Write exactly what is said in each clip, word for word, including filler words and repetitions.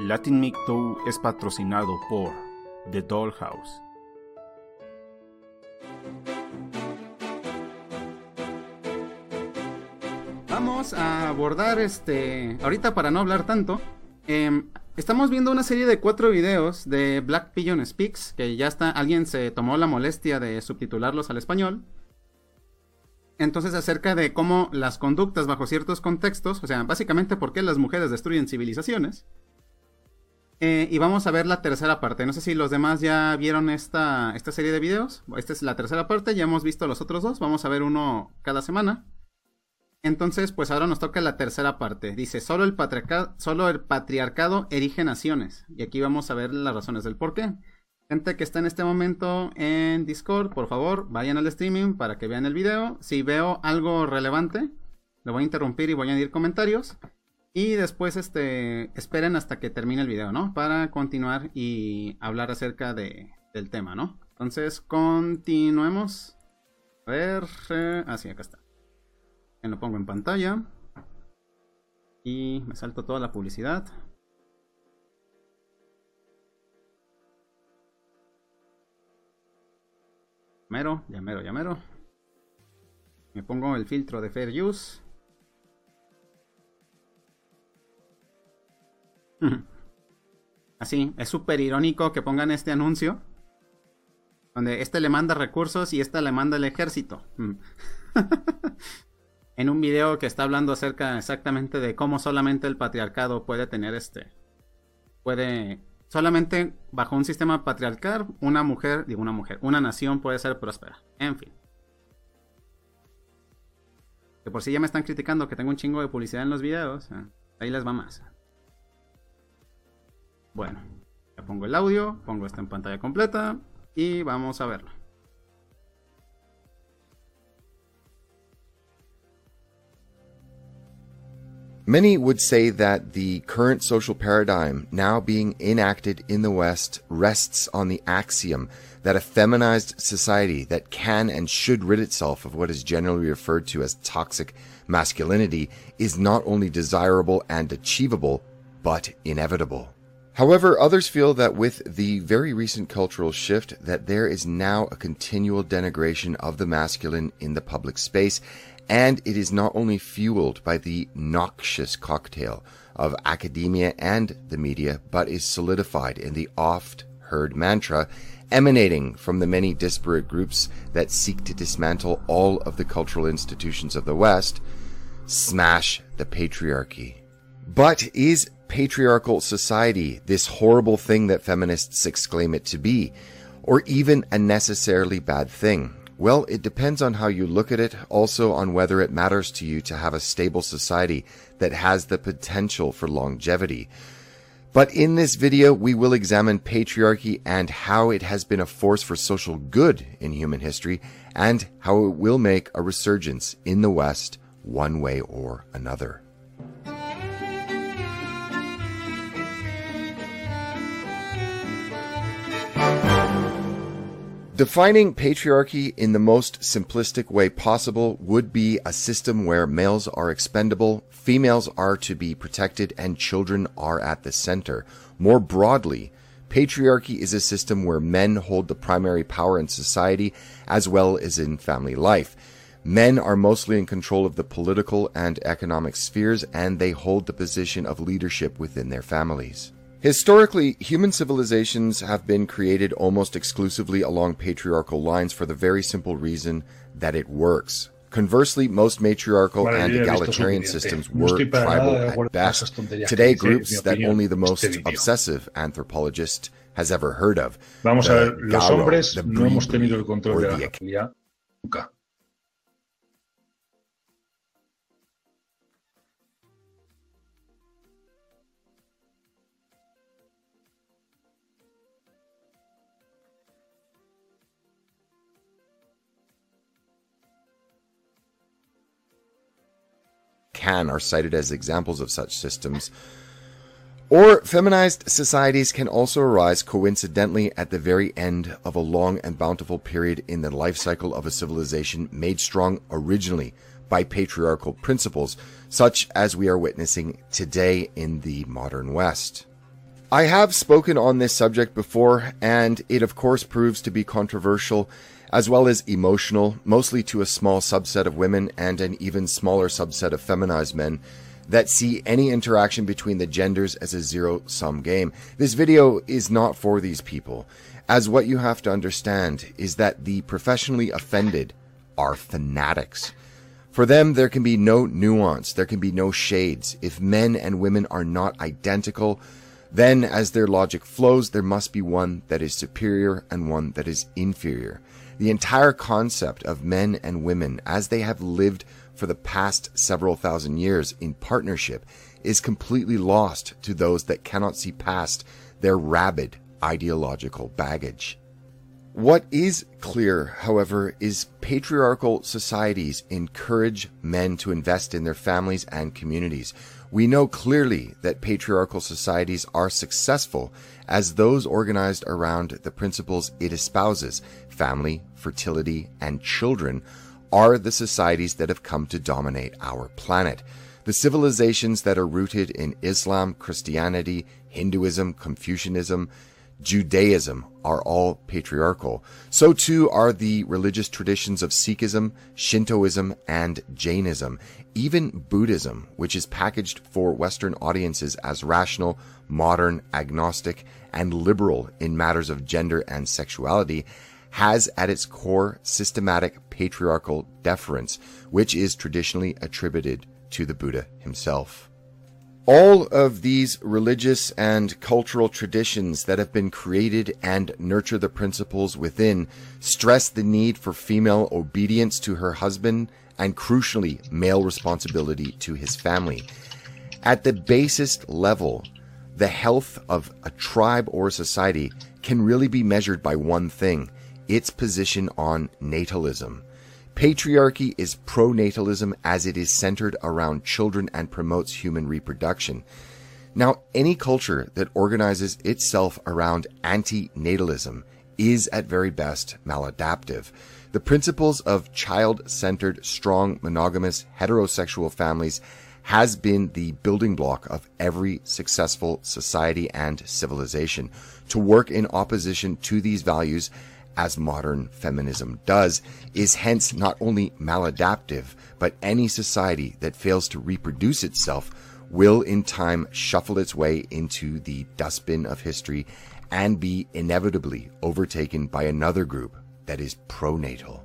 Latin Micto es patrocinado por The Dollhouse. Vamos a abordar este... Ahorita, para no hablar tanto, eh, estamos viendo una serie de cuatro videos de Black Pigeon Speaks, que ya está, alguien se tomó la molestia de subtitularlos al español. Entonces, acerca de cómo las conductas bajo ciertos contextos, o sea, básicamente por qué las mujeres destruyen civilizaciones. Eh, y vamos a ver la tercera parte. No sé si los demás ya vieron esta, esta serie de videos. Esta es la tercera parte, ya hemos visto los otros dos. Vamos a ver uno cada semana. Entonces, pues ahora nos toca la tercera parte. Dice, solo el patriarcado, solo el patriarcado erige naciones. Y aquí vamos a ver las razones del por qué. Gente que está en este momento en Discord, por favor, vayan al streaming para que vean el video. Si veo algo relevante, lo voy a interrumpir y voy a añadir comentarios. Y después este, esperen hasta que termine el video, ¿no? Para continuar y hablar acerca de, del tema, ¿no? Entonces, continuemos. A ver... Eh, ah, sí, acá está. Lo pongo en pantalla. Y me salto toda la publicidad. Mero, ya mero, ya mero. Me pongo el filtro de Fair Use. Así, es súper irónico que pongan este anuncio donde este le manda recursos y esta le manda el ejército. En un video que está hablando acerca exactamente de cómo solamente el patriarcado puede tener este... Puede... Solamente bajo un sistema patriarcal, una mujer, digo una mujer, una nación puede ser próspera. En fin. Que por si ya me están criticando que tengo un chingo de publicidad en los videos, eh, ahí les va más. Bueno, ya pongo el audio, pongo esto en pantalla completa y vamos a verlo. Many would say that the current social paradigm now being enacted in the West rests on the axiom that a feminized society that can and should rid itself of what is generally referred to as toxic masculinity is not only desirable and achievable, but inevitable. However, others feel that with the very recent cultural shift that there is now a continual denigration of the masculine in the public space, and it is not only fueled by the noxious cocktail of academia and the media, but is solidified in the oft-heard mantra emanating from the many disparate groups that seek to dismantle all of the cultural institutions of the West, smash the patriarchy. But is patriarchal society this horrible thing that feminists exclaim it to be, or even a necessarily bad thing? Well, it depends on how you look at it, also on whether it matters to you to have a stable society that has the potential for longevity. But in this video, we will examine patriarchy and how it has been a force for social good in human history, and how it will make a resurgence in the West one way or another. Defining patriarchy in the most simplistic way possible would be a system where males are expendable, females are to be protected, and children are at the center. More broadly, patriarchy is a system where men hold the primary power in society as well as in family life. Men are mostly in control of the political and economic spheres, and they hold the position of leadership within their families. Historically, human civilizations have been created almost exclusively along patriarchal lines for the very simple reason that it works. Conversely, most matriarchal and egalitarian systems were tribal at best. Today, groups that only the most obsessive anthropologist has ever heard of. Vamos a ver, los hombres no hemos tenido el control de la familia nunca. Can are cited as examples of such systems. Or feminized societies can also arise coincidentally at the very end of a long and bountiful period in the life cycle of a civilization made strong originally by patriarchal principles, such as we are witnessing today in the modern West. I have spoken on this subject before, and it of course proves to be controversial, as well as emotional, mostly to a small subset of women and an even smaller subset of feminized men that see any interaction between the genders as a zero-sum game. This video is not for these people, as what you have to understand is that the professionally offended are fanatics. For them, there can be no nuance, there can be no shades. If men and women are not identical, then as their logic flows, there must be one that is superior and one that is inferior. The entire concept of men and women, as they have lived for the past several thousand years in partnership, is completely lost to those that cannot see past their rabid ideological baggage. What is clear, however, is patriarchal societies encourage men to invest in their families and communities. We know clearly that patriarchal societies are successful as those organized around the principles it espouses. Family, fertility, and children are the societies that have come to dominate our planet. The civilizations that are rooted in Islam, Christianity, Hinduism, Confucianism, Judaism are all patriarchal. So too are the religious traditions of Sikhism, Shintoism, and Jainism. Even Buddhism, which is packaged for Western audiences as rational, modern, agnostic, and liberal in matters of gender and sexuality, has at its core systematic patriarchal deference, which is traditionally attributed to the Buddha himself. All of these religious and cultural traditions that have been created and nurture the principles within stress the need for female obedience to her husband and, crucially, male responsibility to his family. At the basest level, the health of a tribe or a society can really be measured by one thing: its position on natalism. Patriarchy is pronatalism as it is centered around children and promotes human reproduction. Now, any culture that organizes itself around anti-natalism is at very best maladaptive. The principles of child-centered, strong, monogamous, heterosexual families has been the building block of every successful society and civilization. To work in opposition to these values, as modern feminism does, is hence not only maladaptive, but any society that fails to reproduce itself will in time shuffle its way into the dustbin of history and be inevitably overtaken by another group that is pronatal.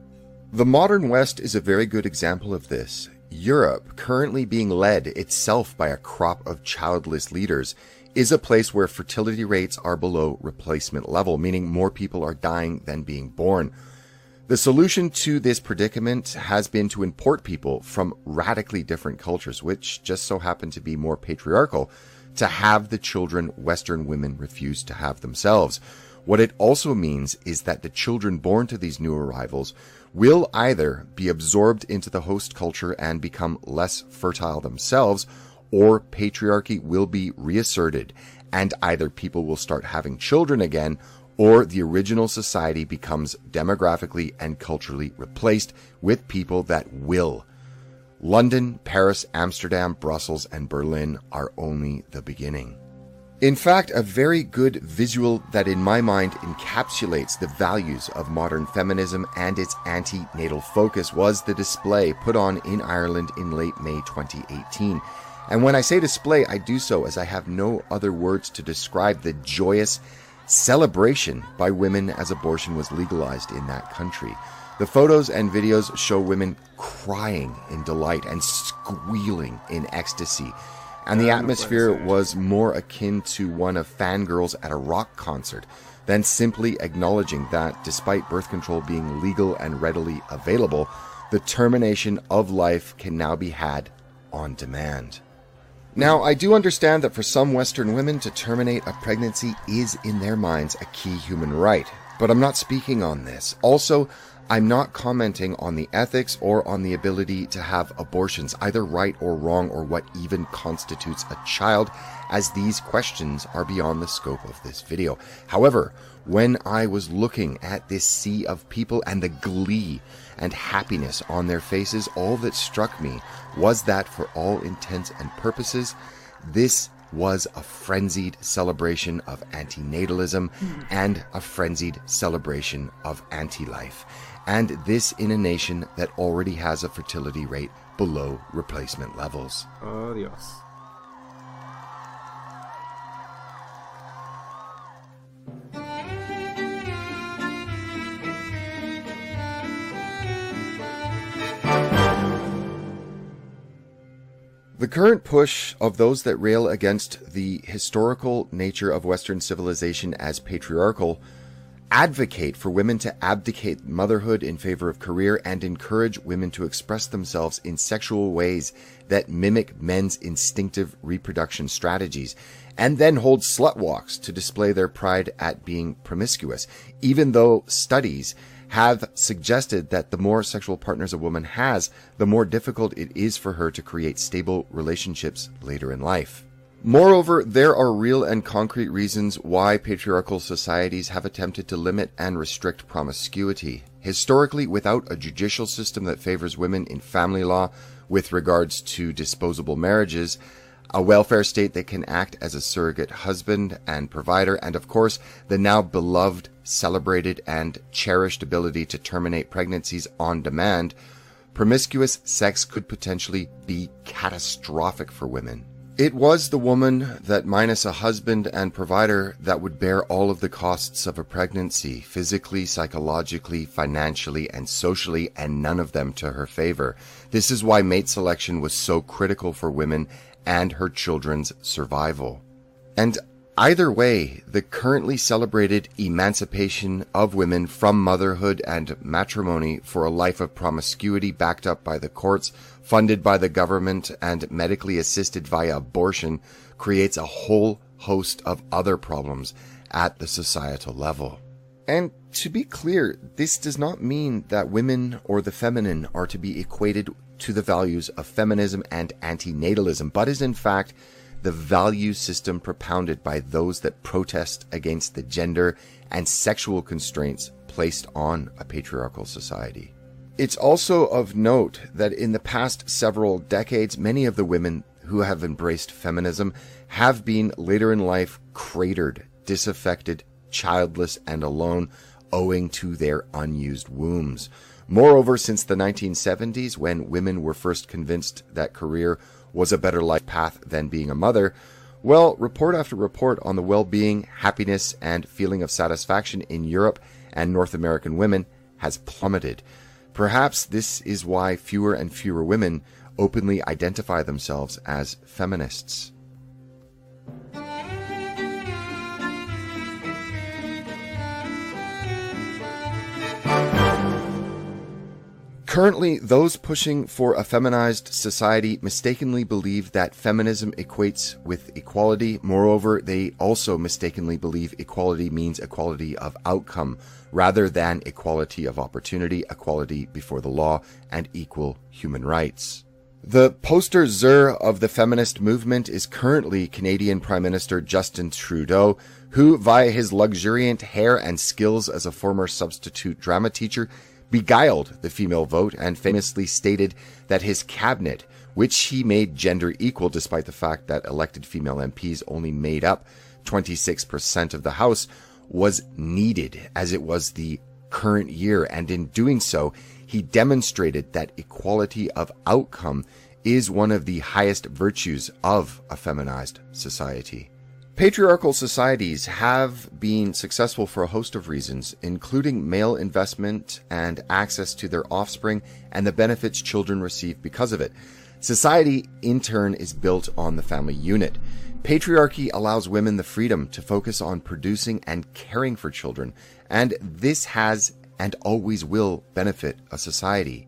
The modern West is a very good example of this. Europe, currently being led itself by a crop of childless leaders, is a place where fertility rates are below replacement level, meaning more people are dying than being born. The solution to this predicament has been to import people from radically different cultures, which just so happen to be more patriarchal, to have the children Western women refuse to have themselves. What it also means is that the children born to these new arrivals will either be absorbed into the host culture and become less fertile themselves, or patriarchy will be reasserted, and either people will start having children again, or the original society becomes demographically and culturally replaced with people that will. London, Paris, Amsterdam, Brussels, and Berlin are only the beginning. In fact, a very good visual that in my mind encapsulates the values of modern feminism and its anti-natal focus was the display put on in Ireland in late May twenty eighteen. And when I say display, I do so as I have no other words to describe the joyous celebration by women as abortion was legalized in that country. The photos and videos show women crying in delight and squealing in ecstasy. And the atmosphere was more akin to one of fangirls at a rock concert than simply acknowledging that, despite birth control being legal and readily available, the termination of life can now be had on demand. Now, I do understand that for some Western women, to terminate a pregnancy is, in their minds, a key human right. But I'm not speaking on this. Also, I'm not commenting on the ethics or on the ability to have abortions, either right or wrong, or what even constitutes a child, as these questions are beyond the scope of this video. However, when I was looking at this sea of people and the glee and happiness on their faces, all that struck me was that for all intents and purposes, this was a frenzied celebration of antinatalism and a frenzied celebration of anti-life. And this in a nation that already has a fertility rate below replacement levels. Oh, Dios. The current push of those that rail against the historical nature of Western civilization as patriarchal advocate for women to abdicate motherhood in favor of career and encourage women to express themselves in sexual ways that mimic men's instinctive reproduction strategies, and then hold slut walks to display their pride at being promiscuous, even though studies have suggested that the more sexual partners a woman has, the more difficult it is for her to create stable relationships later in life. Moreover, there are real and concrete reasons why patriarchal societies have attempted to limit and restrict promiscuity. Historically, without a judicial system that favors women in family law with regards to disposable marriages, a welfare state that can act as a surrogate husband and provider, and of course, the now beloved, celebrated, and cherished ability to terminate pregnancies on demand, promiscuous sex could potentially be catastrophic for women. It was the woman that, minus a husband and provider, that would bear all of the costs of a pregnancy, physically, psychologically, financially, and socially, and none of them to her favor. This is why mate selection was so critical for women and her children's survival. And either way, the currently celebrated emancipation of women from motherhood and matrimony for a life of promiscuity backed up by the courts, funded by the government, and medically assisted via abortion creates a whole host of other problems at the societal level. And to be clear, this does not mean that women or the feminine are to be equated to the values of feminism and antinatalism, but is in fact the value system propounded by those that protest against the gender and sexual constraints placed on a patriarchal society. It's also of note that in the past several decades, many of the women who have embraced feminism have been later in life cratered, disaffected, childless, and alone, owing to their unused wombs. Moreover, since the nineteen seventies, when women were first convinced that career was a better life path than being a mother, well, report after report on the well-being, happiness, and feeling of satisfaction in Europe and North American women has plummeted. Perhaps this is why fewer and fewer women openly identify themselves as feminists. Currently, those pushing for a feminized society mistakenly believe that feminism equates with equality. Moreover, they also mistakenly believe equality means equality of outcome, rather than equality of opportunity, equality before the law, and equal human rights. The poster zer of the feminist movement is currently Canadian Prime Minister Justin Trudeau, who, via his luxuriant hair and skills as a former substitute drama teacher, beguiled the female vote and famously stated that his cabinet, which he made gender equal despite the fact that elected female M Ps only made up twenty-six percent of the House, was needed as it was the current year, and in doing so, he demonstrated that equality of outcome is one of the highest virtues of a feminized society. Patriarchal societies have been successful for a host of reasons, including male investment and access to their offspring and the benefits children receive because of it. Society, in turn, is built on the family unit. Patriarchy allows women the freedom to focus on producing and caring for children, and this has and always will benefit a society.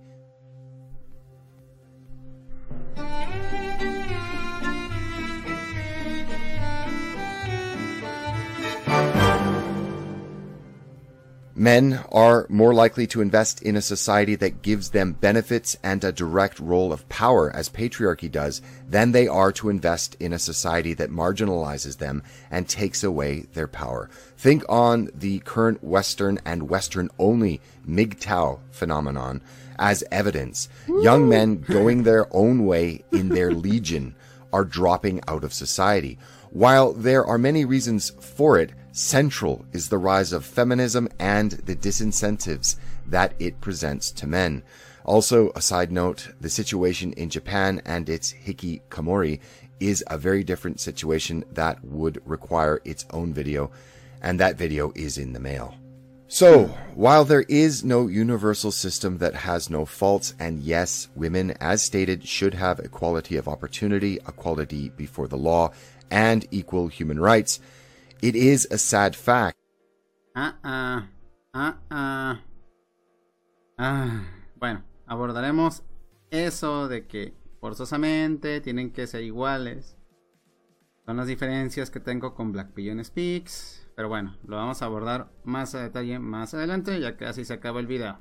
Men are more likely to invest in a society that gives them benefits and a direct role of power, as patriarchy does, than they are to invest in a society that marginalizes them and takes away their power. Think on the current Western and Western-only M G T O W phenomenon as evidence. Woo! Young men going their own way in their legion are dropping out of society. While there are many reasons for it, central is the rise of feminism and the disincentives that it presents to men. Also, a side note, the situation in Japan and its hikikomori is a very different situation that would require its own video, and that video is in the mail. So, while there is no universal system that has no faults, and yes, women, as stated, should have equality of opportunity, equality before the law, and equal human rights, it is a sad fact. Uh-uh, uh-uh. Ah, bueno, abordaremos eso de que forzosamente tienen que ser iguales. Son las diferencias que tengo con Black Pigeon Speaks. Pero bueno, lo vamos a abordar más a detalle más adelante, ya casi se acaba el video.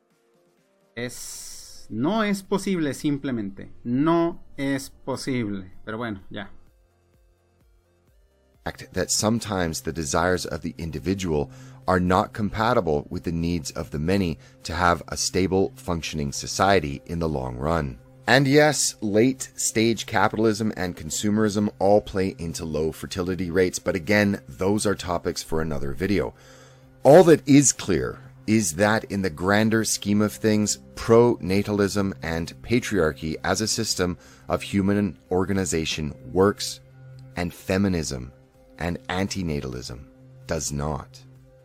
Es... No es posible simplemente. No es posible. Pero bueno, ya. That sometimes the desires of the individual are not compatible with the needs of the many to have a stable, functioning society in the long run. And yes, late-stage capitalism and consumerism all play into low fertility rates, but again, those are topics for another video. All that is clear is that in the grander scheme of things, pro-natalism and patriarchy as a system of human organization works, and feminism and antinatalism does not.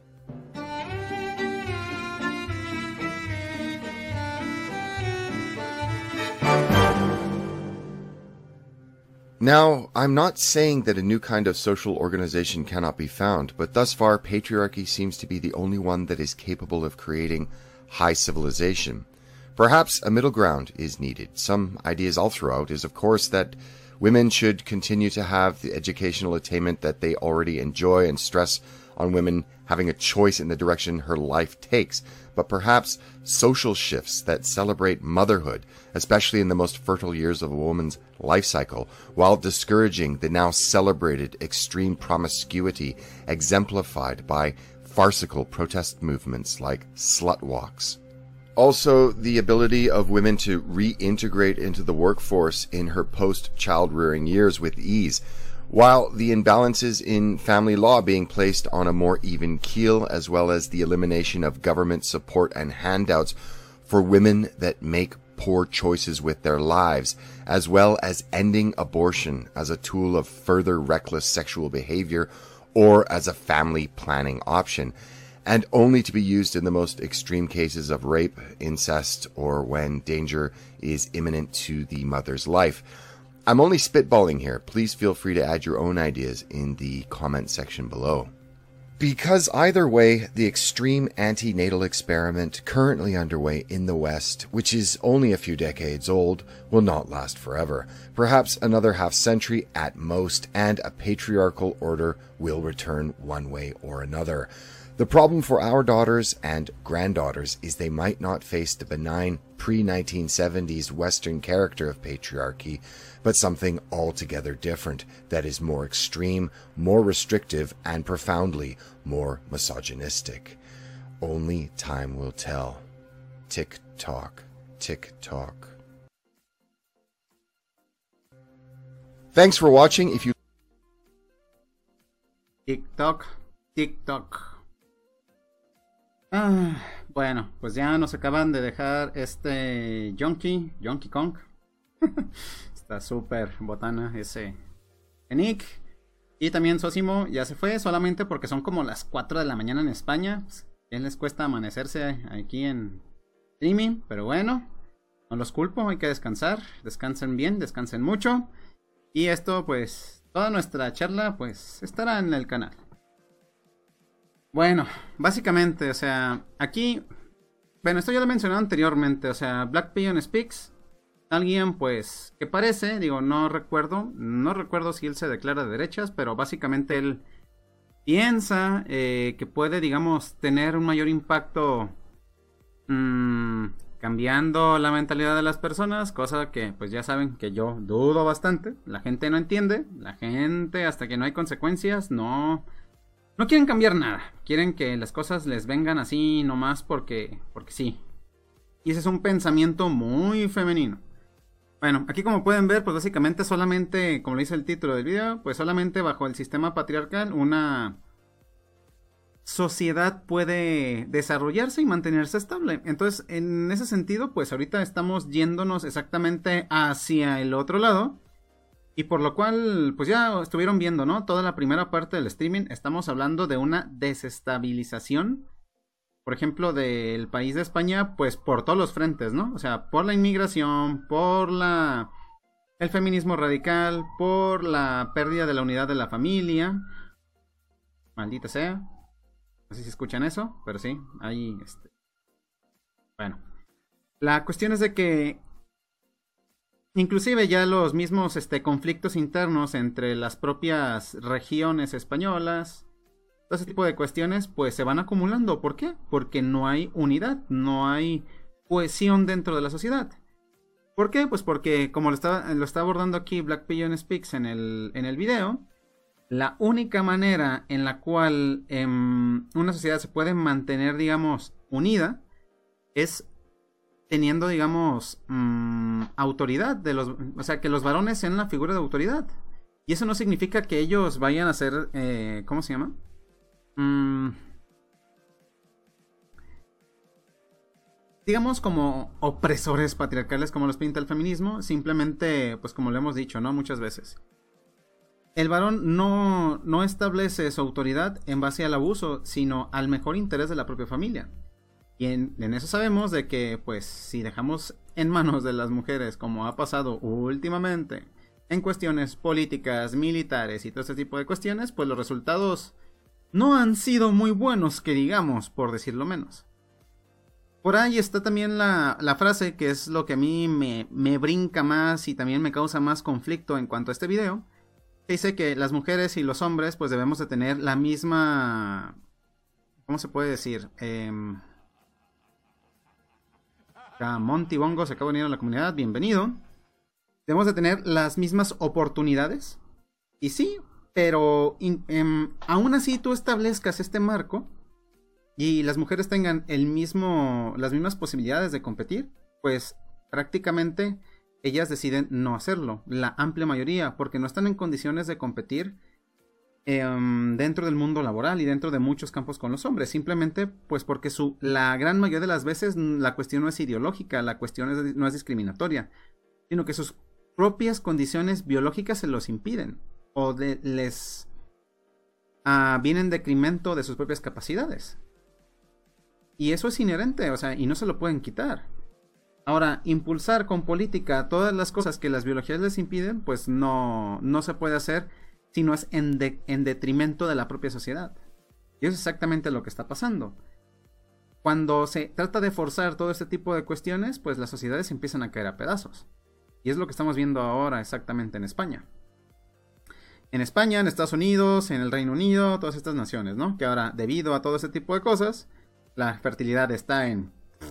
Now, I'm not saying that a new kind of social organization cannot be found, but thus far patriarchy seems to be the only one that is capable of creating high civilization. Perhaps a middle ground is needed. Some ideas I'll throw out is, of course, that women should continue to have the educational attainment that they already enjoy, and stress on women having a choice in the direction her life takes, but perhaps social shifts that celebrate motherhood, especially in the most fertile years of a woman's life cycle, while discouraging the now celebrated extreme promiscuity exemplified by farcical protest movements like slut walks. Also, the ability of women to reintegrate into the workforce in her post-child rearing years with ease, while the imbalances in family law being placed on a more even keel, as well as the elimination of government support and handouts for women that make poor choices with their lives, as well as ending abortion as a tool of further reckless sexual behavior or as a family planning option, and only to be used in the most extreme cases of rape, incest, or when danger is imminent to the mother's life. I'm only spitballing here. Please feel free to add your own ideas in the comment section below. Because either way, the extreme antenatal experiment currently underway in the West, which is only a few decades old, will not last forever. Perhaps another half century at most, and a patriarchal order will return one way or another. The problem for our daughters and granddaughters is they might not face the benign pre nineteen seventies Western character of patriarchy, but something altogether different that is more extreme, more restrictive, and profoundly more misogynistic. Only time will tell. Tick-tock, tick-tock. Thanks for watching. If you TikTok, TikTok. Ah, bueno, pues ya nos acaban de dejar este Yonky, Yonky Kong. Está súper botana ese Nick. Y también Sosimo ya se fue, solamente porque son como las cuatro de la mañana en España. Pues, ¿quién les cuesta amanecerse aquí en streaming? Pero bueno, no los culpo, hay que descansar. Descansen bien, descansen mucho. Y esto, pues, toda nuestra charla, pues, estará en el canal. Bueno, básicamente, o sea, aquí, bueno, esto ya lo he mencionado anteriormente, o sea, Black Pigeon Speaks, alguien pues, que parece, digo, no recuerdo, no recuerdo si él se declara de derechas, pero básicamente él piensa eh, que puede, digamos, tener un mayor impacto mmm, cambiando la mentalidad de las personas, cosa que pues ya saben que yo dudo bastante, la gente no entiende, la gente hasta que no hay consecuencias, no... No quieren cambiar nada, quieren que las cosas les vengan así nomás porque, porque sí. Y ese es un pensamiento muy femenino. Bueno, aquí como pueden ver, pues básicamente solamente, como lo dice el título del video, pues solamente bajo el sistema patriarcal una sociedad puede desarrollarse y mantenerse estable. Entonces, en ese sentido, pues ahorita estamos yéndonos exactamente hacia el otro lado. Y por lo cual, pues ya estuvieron viendo, ¿no? Toda la primera parte del streaming, estamos hablando de una desestabilización, por ejemplo, del país de España, pues por todos los frentes, ¿no? O sea, por la inmigración, por la el feminismo radical, por la pérdida de la unidad de la familia. Maldita sea. No sé si escuchan eso, pero sí, ahí, este... Bueno. La cuestión es de que inclusive ya los mismos este, conflictos internos entre las propias regiones españolas, todo ese tipo de cuestiones, pues se van acumulando. ¿Por qué? Porque no hay unidad, no hay cohesión dentro de la sociedad. ¿Por qué? Pues porque, como lo está, lo está abordando aquí Black Pigeon Speaks en el, en el video, la única manera en la cual eh, una sociedad se puede mantener, digamos, unida, es teniendo, digamos, mmm, autoridad de los, o sea, que los varones sean la figura de autoridad. Y eso no significa que ellos vayan a ser, eh, ¿cómo se llama? Mm, digamos como opresores patriarcales como los pinta el feminismo. Simplemente, pues como lo hemos dicho, ¿no? Muchas veces el varón no, no establece su autoridad en base al abuso, sino al mejor interés de la propia familia. Y en, en eso sabemos de que, pues, si dejamos en manos de las mujeres, como ha pasado últimamente en cuestiones políticas, militares y todo ese tipo de cuestiones, pues los resultados no han sido muy buenos, que digamos, por decirlo menos. Por ahí está también la, la frase que es lo que a mí me, me brinca más y también me causa más conflicto en cuanto a este video, que dice que las mujeres y los hombres pues debemos de tener la misma... ¿Cómo se puede decir? Eh, Monty Bongo se acaba de unir a la comunidad, bienvenido. Debemos de tener las mismas oportunidades. Y sí, pero in, eh, aún así tú establezcas este marco y las mujeres tengan el mismo, las mismas posibilidades de competir, pues prácticamente ellas deciden no hacerlo, la amplia mayoría, porque no están en condiciones de competir eh, dentro del mundo laboral y dentro de muchos campos con los hombres, simplemente pues porque su, la gran mayoría de las veces la cuestión no es ideológica, la cuestión es, no es discriminatoria, sino que sus propias condiciones biológicas se los impiden o de, les uh, vienen en decremento de sus propias capacidades. Y eso es inherente, o sea, y no se lo pueden quitar. Ahora, impulsar con política todas las cosas que las biologías les impiden, pues no, no se puede hacer, sino es en, de, en detrimento de la propia sociedad. Y eso es exactamente lo que está pasando. Cuando se trata de forzar todo este tipo de cuestiones, pues las sociedades empiezan a caer a pedazos. Y es lo que estamos viendo ahora exactamente en España. En España, en Estados Unidos, en el Reino Unido, todas estas naciones, ¿no? Que ahora, debido a todo este tipo de cosas, la fertilidad está en...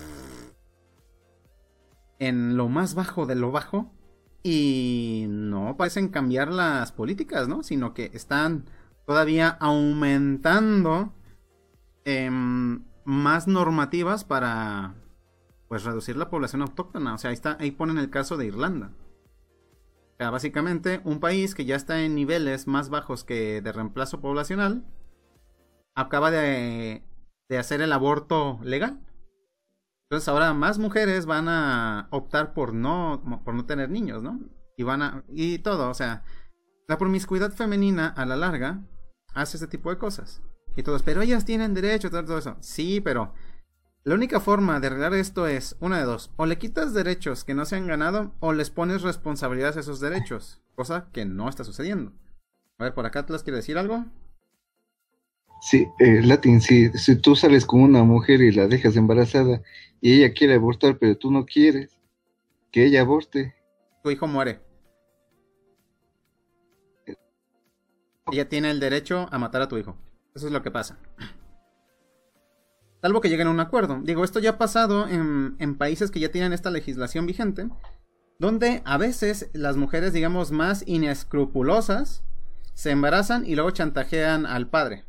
en lo más bajo de lo bajo. Y no parecen cambiar las políticas, ¿no? Sino que están todavía aumentando eh, más normativas para... pues reducir la población autóctona. O sea, ahí, está, ahí ponen el caso de Irlanda. O sea, básicamente un país que ya está en niveles más bajos que de reemplazo poblacional acaba de, de hacer el aborto legal. Entonces ahora más mujeres van a optar por no, por no tener niños, ¿no? Y van a... y todo, o sea, la promiscuidad femenina a la larga hace este tipo de cosas. Y todos, pero ellas tienen derecho a todo eso. Sí, pero... la única forma de arreglar esto es, una de dos, o le quitas derechos que no se han ganado, o les pones responsabilidades a esos derechos, cosa que no está sucediendo. A ver, por acá Atlas quiere decir algo. Sí, eh, Latin, si, si tú sales con una mujer y la dejas embarazada, y ella quiere abortar, pero tú no quieres que ella aborte, tu hijo muere. Ella tiene el derecho a matar a tu hijo. Eso es lo que pasa. Salvo que lleguen a un acuerdo. Digo, esto ya ha pasado en, en países que ya tienen esta legislación vigente, donde a veces las mujeres, digamos, más inescrupulosas se embarazan y luego chantajean al padre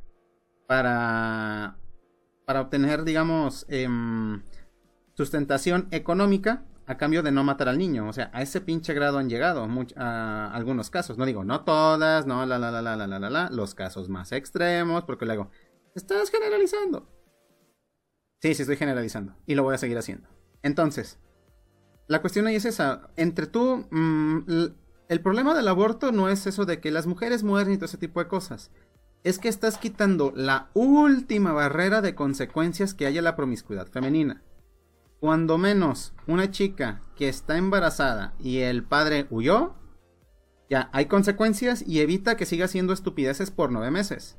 para, para obtener, digamos, eh, sustentación económica a cambio de no matar al niño. O sea, a ese pinche grado han llegado much- a algunos casos. No digo, no todas, no, la, la, la, la, la, la, la, la, los casos más extremos, porque luego, estás generalizando. Sí, sí estoy generalizando, y lo voy a seguir haciendo. Entonces, la cuestión ahí es esa, entre tú, mmm, l- el problema del aborto no es eso de que las mujeres mueren y todo ese tipo de cosas. Es que estás quitando la última barrera de consecuencias que haya la promiscuidad femenina. Cuando menos una chica que está embarazada y el padre huyó, ya hay consecuencias y evita que siga haciendo estupideces por nueve meses.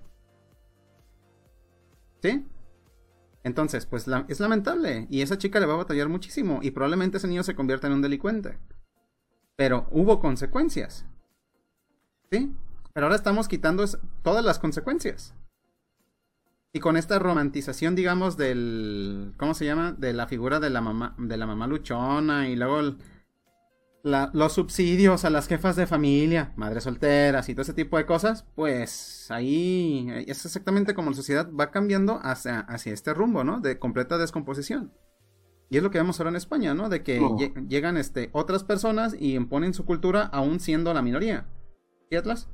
¿Sí? Entonces, pues la, es lamentable y esa chica le va a batallar muchísimo y probablemente ese niño se convierta en un delincuente. Pero hubo consecuencias. ¿Sí? Pero ahora estamos quitando es, todas las consecuencias. Y con esta romantización, digamos, del... ¿Cómo se llama? De la figura de la mamá, de la mamá luchona y luego el, la, los subsidios a las jefas de familia, madres solteras y todo ese tipo de cosas, pues ahí es exactamente como la sociedad va cambiando hacia, hacia este rumbo, ¿no? De completa descomposición. Y es lo que vemos ahora en España, ¿no? De que No. lle- llegan este, otras personas y imponen su cultura aún siendo la minoría. ¿Y Atlas?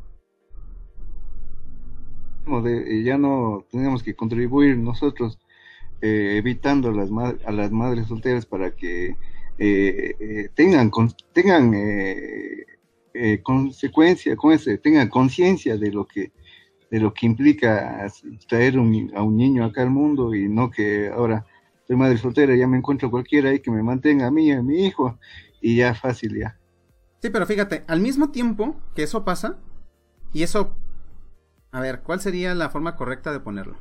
Como de, eh, ya no tenemos que contribuir nosotros eh, evitando las ma- a las madres solteras para que eh, eh, tengan con- tengan eh, eh, consecuencia con ese, tengan conciencia de lo que de lo que implica traer un- a un niño acá al mundo y no que ahora soy madre soltera, ya me encuentro cualquiera ahí que me mantenga a mí y a mi hijo y ya fácil ya. Sí, pero fíjate, al mismo tiempo que eso pasa, y eso... A ver, ¿cuál sería la forma correcta de ponerlo?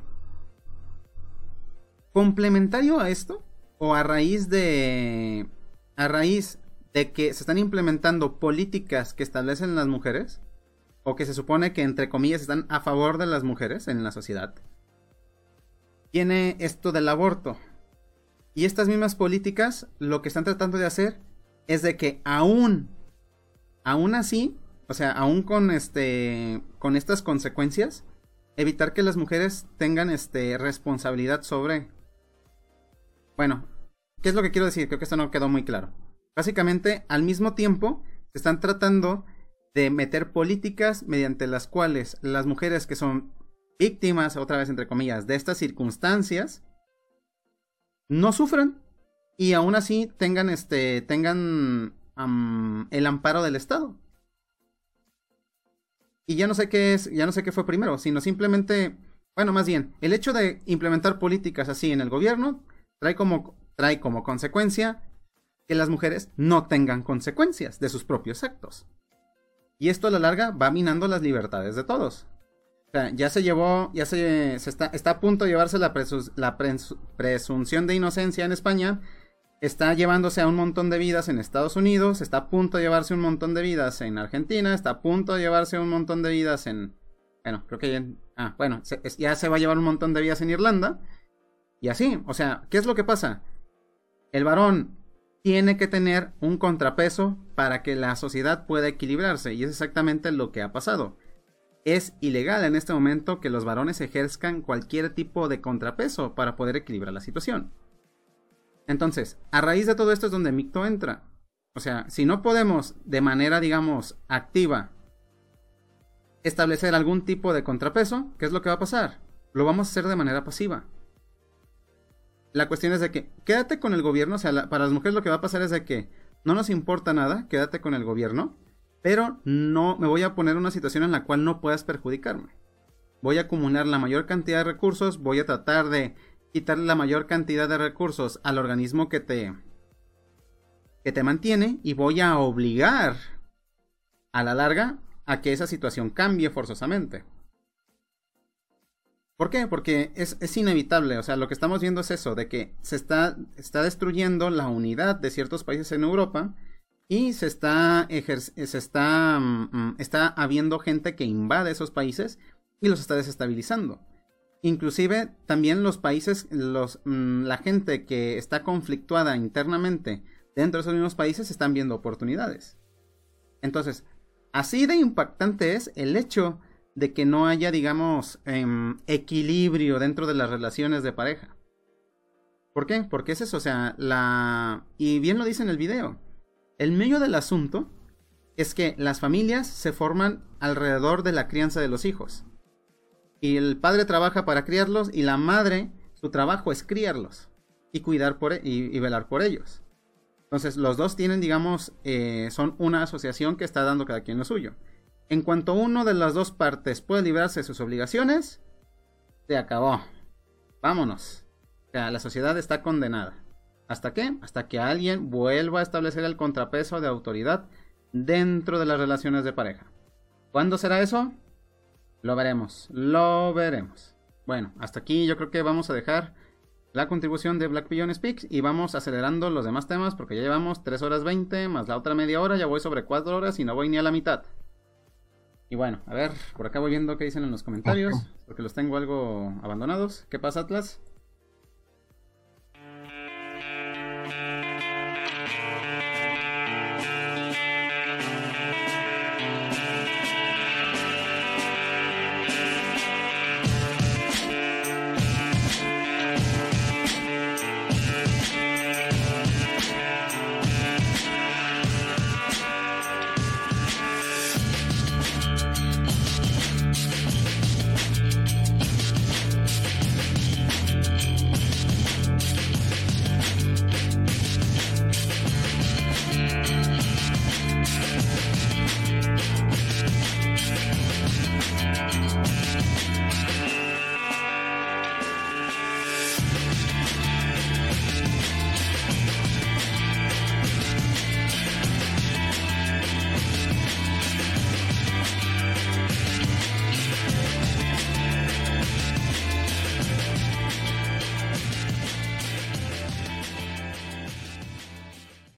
¿Complementario a esto? ¿O a raíz de... a raíz de que se están implementando políticas que establecen las mujeres? ¿O que se supone que, entre comillas, están a favor de las mujeres en la sociedad? Tiene esto del aborto. Y estas mismas políticas, lo que están tratando de hacer es de que aún, aún así... O sea, aún con este con estas consecuencias, evitar que las mujeres tengan este responsabilidad sobre... Bueno, ¿qué es lo que quiero decir? Creo que esto no quedó muy claro. Básicamente, al mismo tiempo, se están tratando de meter políticas mediante las cuales las mujeres que son víctimas, otra vez entre comillas, de estas circunstancias, no sufran y aún así tengan este tengan um, el amparo del Estado. Y ya no sé qué es, ya no sé qué fue primero, sino simplemente, bueno, más bien, el hecho de implementar políticas así en el gobierno trae como, trae como consecuencia que las mujeres no tengan consecuencias de sus propios actos. Y esto a la larga va minando las libertades de todos. O sea, ya se llevó, ya se, se está, está a punto de llevarse la, presu, la presu, presunción de inocencia en España. Está llevándose a un montón de vidas en Estados Unidos, está a punto de llevarse un montón de vidas en Argentina, está a punto de llevarse un montón de vidas en... Bueno, creo que ya... Ah, bueno, se, es, ya se va a llevar un montón de vidas en Irlanda. Y así, o sea, ¿qué es lo que pasa? El varón tiene que tener un contrapeso para que la sociedad pueda equilibrarse, y es exactamente lo que ha pasado. Es ilegal en este momento que los varones ejerzcan cualquier tipo de contrapeso para poder equilibrar la situación. Entonces, a raíz de todo esto es donde Micto entra. O sea, si no podemos de manera, digamos, activa establecer algún tipo de contrapeso, ¿qué es lo que va a pasar? Lo vamos a hacer de manera pasiva. La cuestión es de que quédate con el gobierno, o sea, la, para las mujeres lo que va a pasar es de que no nos importa nada, quédate con el gobierno, pero no me voy a poner en una situación en la cual no puedas perjudicarme. Voy a acumular la mayor cantidad de recursos, voy a tratar de quitarle la mayor cantidad de recursos al organismo que te, que te mantiene y voy a obligar a la larga a que esa situación cambie forzosamente. ¿Por qué? Porque es, es inevitable, o sea, lo que estamos viendo es eso, de que se está, está destruyendo la unidad de ciertos países en Europa y se está, ejer- se está, um, está habiendo gente que invade esos países y los está desestabilizando. Inclusive también los países, los, mmm, la gente que está conflictuada internamente dentro de esos mismos países están viendo oportunidades. Entonces, así de impactante es el hecho de que no haya, digamos, eh, equilibrio dentro de las relaciones de pareja. ¿Por qué? Porque es eso, o sea, la... Y bien lo dice en el video. El meollo del asunto es que las familias se forman alrededor de la crianza de los hijos. Y el padre trabaja para criarlos y la madre, su trabajo es criarlos y cuidar por, y, y velar por ellos. Entonces los dos tienen, digamos, eh, son una asociación que está dando cada quien lo suyo. En cuanto uno de las dos partes puede librarse de sus obligaciones, se acabó. Vámonos. O sea, la sociedad está condenada. ¿Hasta qué? Hasta que alguien vuelva a establecer el contrapeso de autoridad dentro de las relaciones de pareja. ¿Cuándo será eso? Lo veremos, lo veremos. Bueno, hasta aquí yo creo que vamos a dejar la contribución de Black Pigeon Speaks y vamos acelerando los demás temas porque ya llevamos tres horas veinte más la otra media hora, ya voy sobre cuatro horas y no voy ni a la mitad. Y bueno, a ver, por acá voy viendo qué dicen en los comentarios, porque los tengo algo abandonados. ¿Qué pasa, Atlas?